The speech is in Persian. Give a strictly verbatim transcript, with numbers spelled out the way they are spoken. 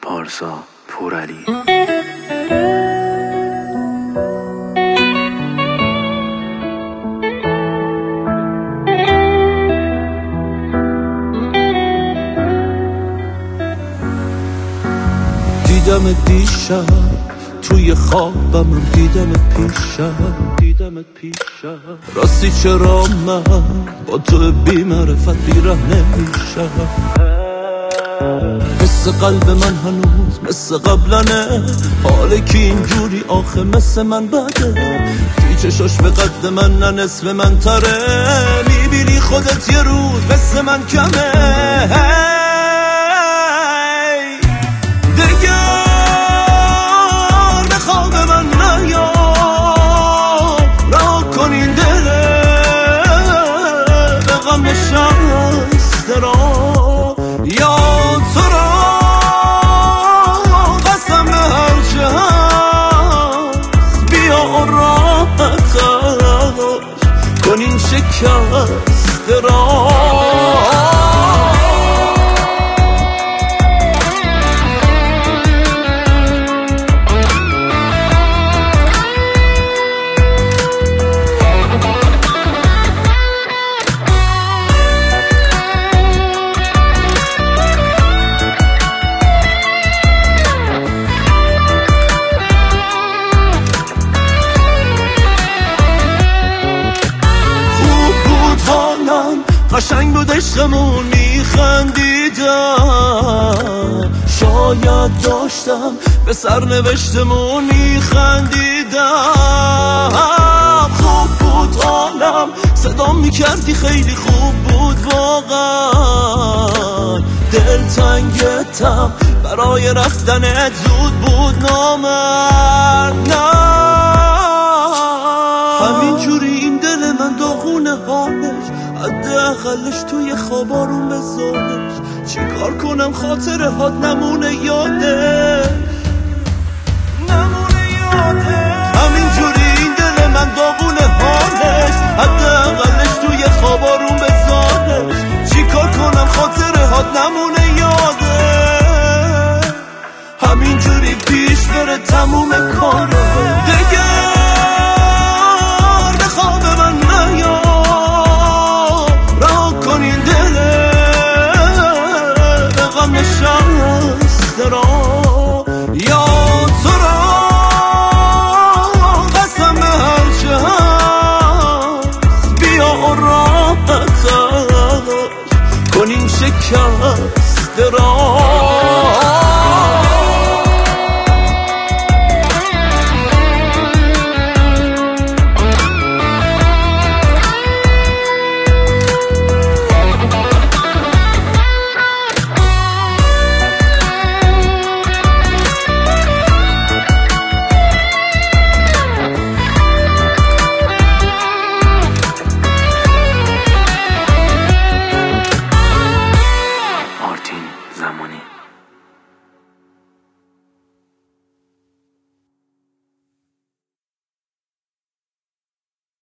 پارسا پورعلی. دیدم دیشب توی خوابم، دیدم پیشم دیدم پیشم راستی چرا من با تو بی معرفت بیره نمیشم؟ مثل قلب من هنوز مثل قبلنه، حاله که اینجوری آخه مثل من بده. تی چشاش به قد من نه نصف من تره، میبینی خودت یه روز مثل من کمه. یا تو را قسم به هرچه هست، بیا راحتش کن این شکست را. قشنگ بود عشقمون، میخندیدم، شاید داشتم به سرنوشتمون میخندیدم. خوب بود عالم، صدا میکردی خیلی خوب بود واقعا. دلتنگتم برای رفتنت زود بود نامرد. نه همینجوری این دل من داغونه حالش، حداقلش توی خوابارون بذارش. چیکار کنم خاطر هات نمونه یاده نمونه یاده. همینجوری این دل من داغونه حالش، حداقلش توی خوابارون بذارش. چیکار کنم خاطر هات نمونه یاده. همینجوری پیش بره تموم کار